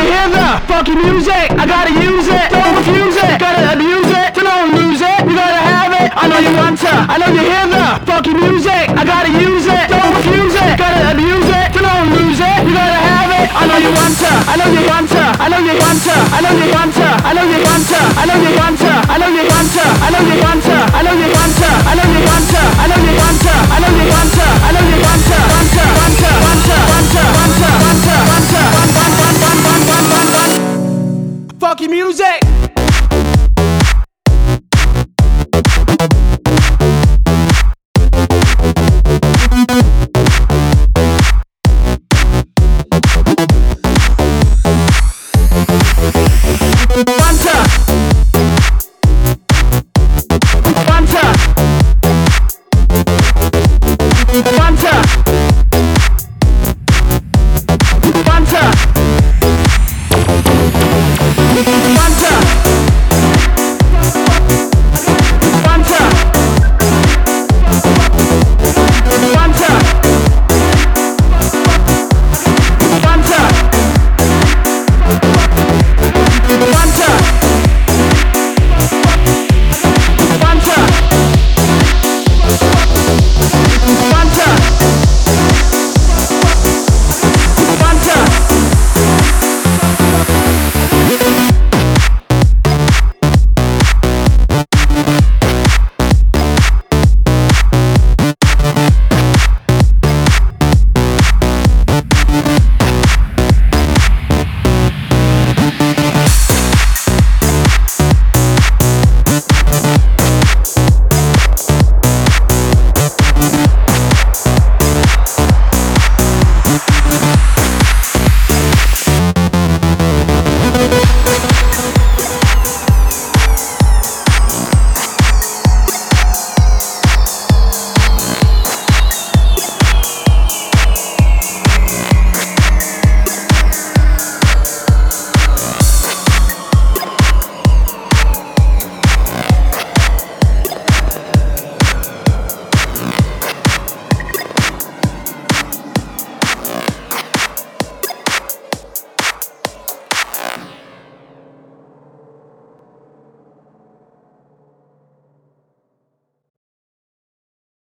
you hear the funky music? I gotta use it, don't refuse it. Gotta abuse it, till I lose it. You gotta have it, I know you want to. I know you hear the funky music. I gotta use it, don't refuse it. Gotta abuse it, till I lose it. You gotta have it, I know you want to. I know you want to. I know you want to. I know you want to. I know you want to. I know you want to. I know you want to. I know you want to. I know you want to. I know you want to. I know you want to. I know you want to. I know you want to. Funky music. Fanta.